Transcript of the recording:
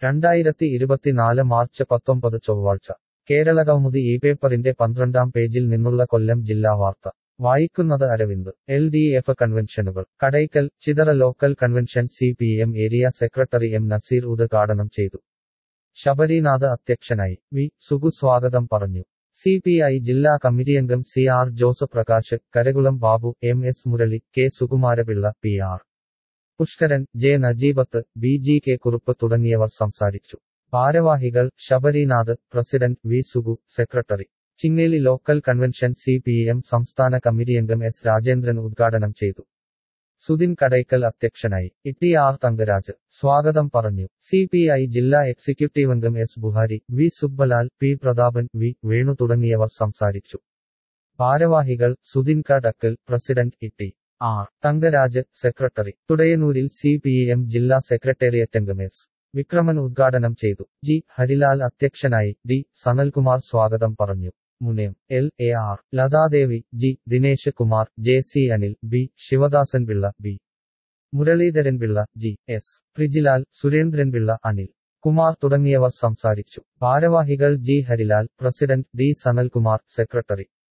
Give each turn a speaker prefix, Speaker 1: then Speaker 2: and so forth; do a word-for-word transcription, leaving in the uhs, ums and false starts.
Speaker 1: രണ്ടായിരത്തി ഇരുപത്തിനാല് മാർച്ച് പത്തൊമ്പത് ചൊവ്വാഴ്ച കേരളകൗമുദി ഈ പേപ്പറിന്റെ പന്ത്രണ്ടാം പേജിൽ നിന്നുള്ള കൊല്ലം ജില്ലാ വാർത്ത വായിക്കുന്നത് അരവിന്ദ്. എൽ ഡി എഫ് കൺവെൻഷനുകൾ Kadakkal Chithara local convention C P M area secretary M Naseer ഉദ്ഘാടനം ചെയ്തു. ശബരിനാഥ് അധ്യക്ഷനായി. വി സുഗു സ്വാഗതം പറഞ്ഞു. സി പി ഐ ജില്ലാ കമ്മിറ്റിയംഗം C R Jose Prakash, Karakulam Babu, M S Murali, K Sukumarapillai, P R Pushkaran, J Najeebath, B G K Kurup തുടങ്ങിയവർ സംസാരിച്ചു. ഭാരവാഹികൾ Sabarinath, president V Sugu, secretary Chingeli local convention C P M സംസ്ഥാന കമ്മിറ്റിയംഗം എസ് രാജേന്ദ്രൻ ഉദ്ഘാടനം ചെയ്തു. സുധിൻ കടയ്ക്കൽ അധ്യക്ഷനായി. ഇ ആർ തങ്കരാജ് സ്വാഗതം പറഞ്ഞു. സി പി ഐ ജില്ലാ എക്സിക്യൂട്ടീവ് അംഗം S Buhari, V Subbalal, P Prathapan, V Venu തുടങ്ങിയവർ സംസാരിച്ചു. ഭാരവാഹികൾ Sudhin Kadakkal, president E R Thankaraj, secretary തുടയനൂരിൽ സി പി എം ജില്ലാ സെക്രട്ടേറിയറ്റ് അംഗം എസ് വിക്രമൻ ഉദ്ഘാടനം ചെയ്തു. ജി ഹരിലാൽ അധ്യക്ഷനായി. ഡി സനൽകുമാർ സ്വാഗതം പറഞ്ഞു. Munayam L A R Lathadevi, G Dinesh Kumar, J C Anil, B Sivadasan Pillai, B Muraleedharan Pillai, G S Prijilal, Surendran Pillai, Anil Kumar തുടങ്ങിയവർ സംസാരിച്ചു. ഭാരവാഹികൾ G Harilal, president D Sanalkumar, secretary